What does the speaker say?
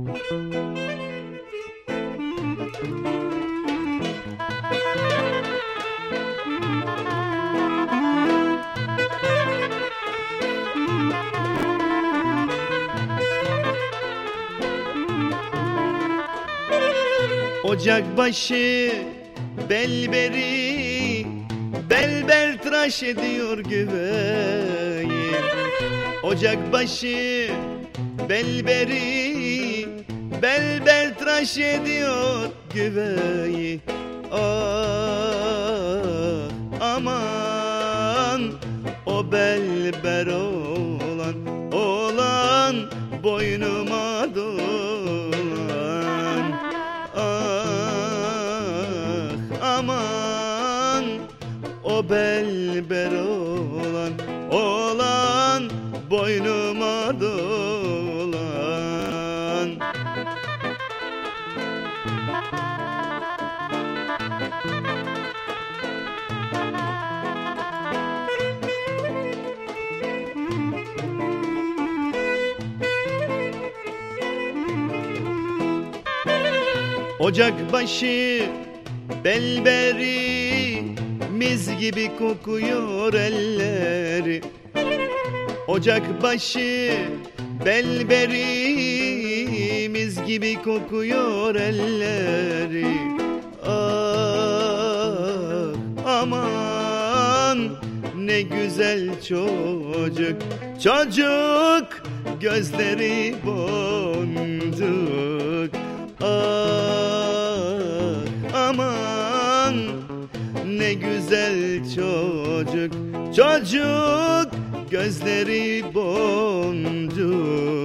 Ocakbaşı belberi belber tıraş ediyor güveyi. Ocakbaşı belberi belber tıraş ediyor güveyi. Ah aman o belber olan boynuma dolan. Ah aman o belber olan boynuma dolan. Ocakbaşı belberi mis gibi kokuyor elleri. Ocakbaşı belberi mis gibi kokuyor elleri. Ah aman ne güzel çocuk, çocuk gözleri boncuk. Ah aman ne güzel çocuk, çocuk gözleri boncuk.